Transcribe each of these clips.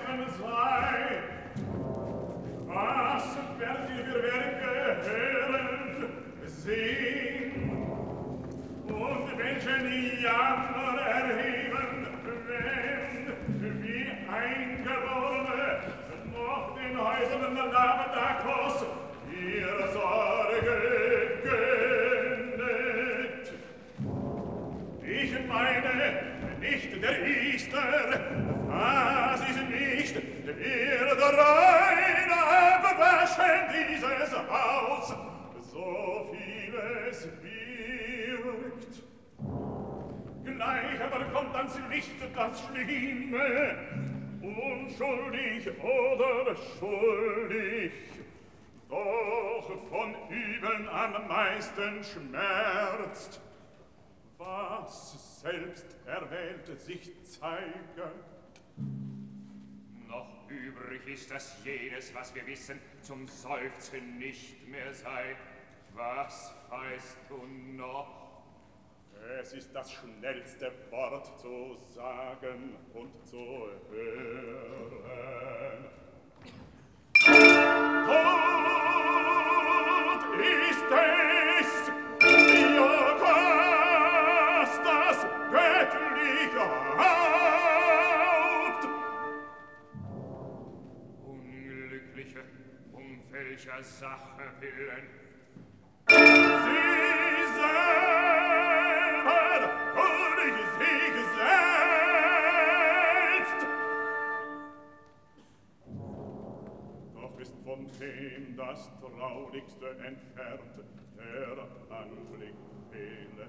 Zeichen sei. Was werdet ihr für Werke hören, sehen und welchen Jammer erheben, wenn wie Eingeborene noch den Häusern Labdakos ihre Sorge gönnet. Ich meine nicht der Easter, was ist nicht, wir rein abwaschen dieses Haus, so vieles wirkt. Gleich aber kommt ans Licht das Schlimme, unschuldig oder schuldig, doch von Übeln am meisten schmerzt, was selbst erwählt sich zeige. Noch übrig ist, dass jedes, was wir wissen, zum Seufzen nicht mehr sei. Was weißt du noch? Es ist das schnellste Wort zu sagen und zu hören. Tod ist es, Iokastas göttliche Haupt. Unglückliche, welcher Sache willen? Sie selber durch sich selbst. Doch ist von dem das Traurigste entfernt, der Anblick fehle.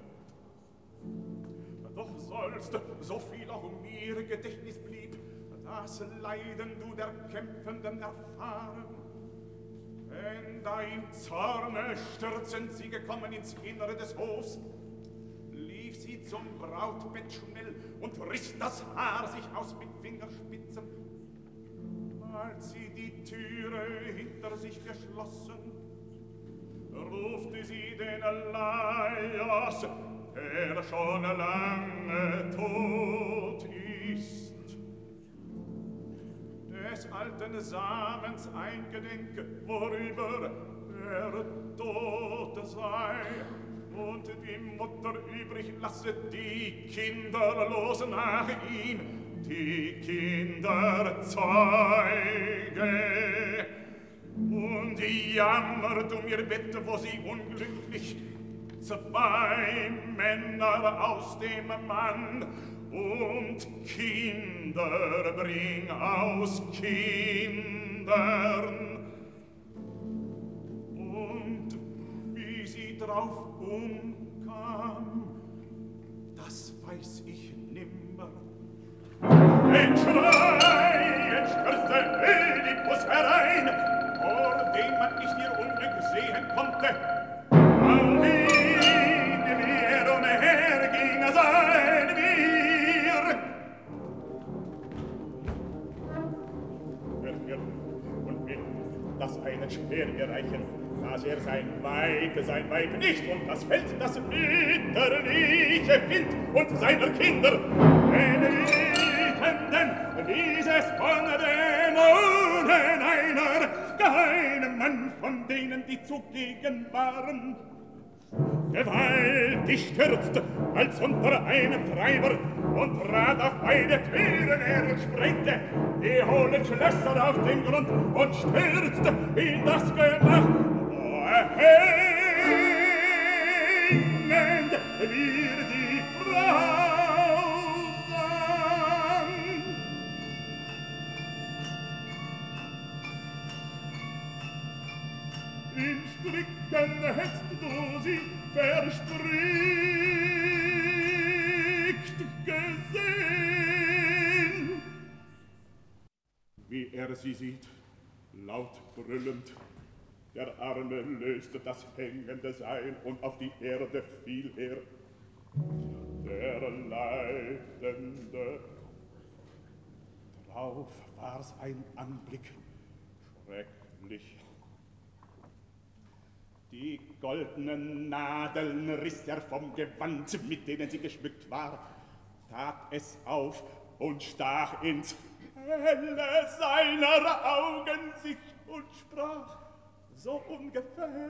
Doch sollst, so viel auch mir Gedächtnis blieb, das Leiden du der Kämpfenden erfahren. Denn da im Zorne stürzend sie gekommen ins Innere des Hofs, lief sie zum Brautbett schnell und riss das Haar sich aus mit Fingerspitzen. Als sie die Türe hinter sich geschlossen, rufte sie den Laios, der schon lange tot ist. Des alten Samens eingedenk, worüber er tot sei, und die Mutter übrig lasse die Kinderlosen nach ihm, die Kinder zeuge. Und jammert ihr Bett, wo sie unglücklich zwei Männer aus dem Mann und Kinder bring aus Kindern. Und wie sie drauf umkam, das weiß ich nimmer. Ein Schrei stürzte Ödipus herein, vor dem man nicht ihr Unglück sehen konnte. Wohin wir umherging, sein wir. Hört ihr, und will das einen Speer erreichen, dass sein Weib nicht, und was fällt das mütterliche Wind und seiner Kinder, den Wütenden, wies es von Dämonen einer, keinem Mann von denen, die zugegen waren, gewaltig stürzt, als unter einem Treiber, und trat auf beide Türen und sprengte die hohlen Schlösser auf den Grund und stürzte in das Gemach, wo hängend wir die Frau sang. In Stricken hättest du sie verstrickt gesehen. Wie er sie sieht, laut brüllend, der Arme löste das hängende Seil und auf die Erde fiel er, der Leidende. Drauf war's ein Anblick schrecklich. Die goldenen Nadeln riss er vom Gewand, mit denen sie geschmückt war, tat es auf und stach ins helle seiner Augen sich und sprach so ungefähr: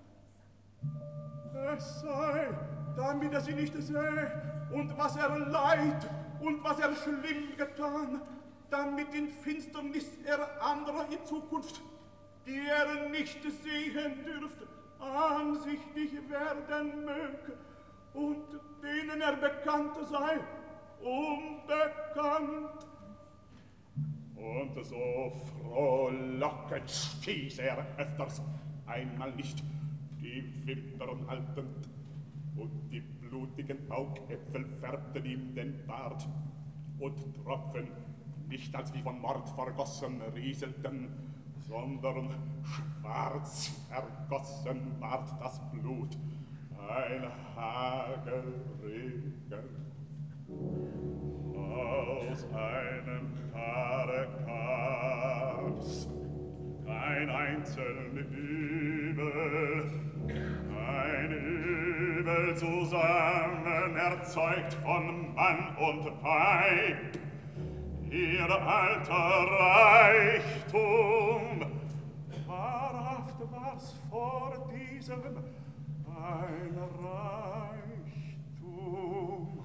es sei, damit er sie nicht sähe, und was er leid und was er schlimm getan, damit in Finsternis er anderer in Zukunft, die er nicht sehen dürfte, ansichtig werden möge, und denen er bekannt sei, unbekannt. Und so frohlockend stieß er öfters, einmal nicht, die Wimpern haltend, und die blutigen Augäpfel färbten ihm den Bart, und Tropfen, nicht als wie von Mord vergossen, rieselten, sondern schwarz vergossen ward das Blut, ein Hagelregen. Aus einem Paare kam's kein einzeln Übel, ein Übel zusammen erzeugt von Mann und Weib, ihr alter Reichtum. Wahrhaft war's vor diesem ein Reichtum,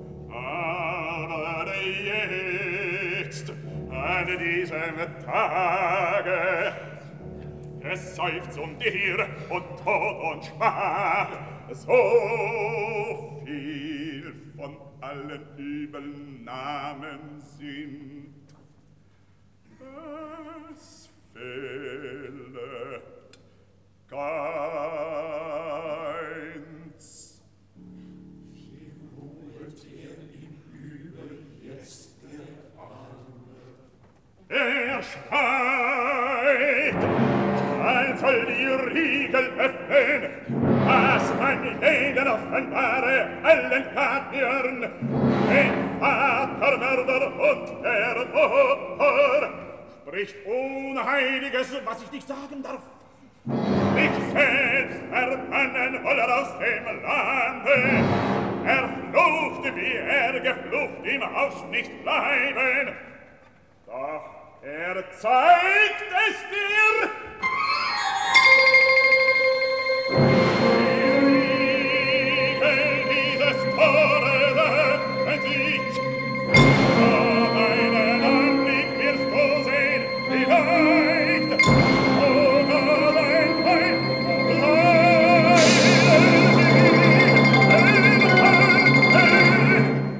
aber jetzt, an diesem Tage, es seufzt und Irr und Tod und Schmach, so viel von allen übeln Namen sind. Es fehle keins. Wie ruhet er im Übel jetzt der Arme? Er schreit, man soll die Riegel öffnen, was man jeden offenbare, allen Katniern, den Vatermörder und der Mutter, spricht Unheiliges, was ich nicht sagen darf. Mich selbst verbannen wohl aus dem Lande, verflucht, wie er geflucht, im Haus nicht bleiben. Doch er zeigt es dir,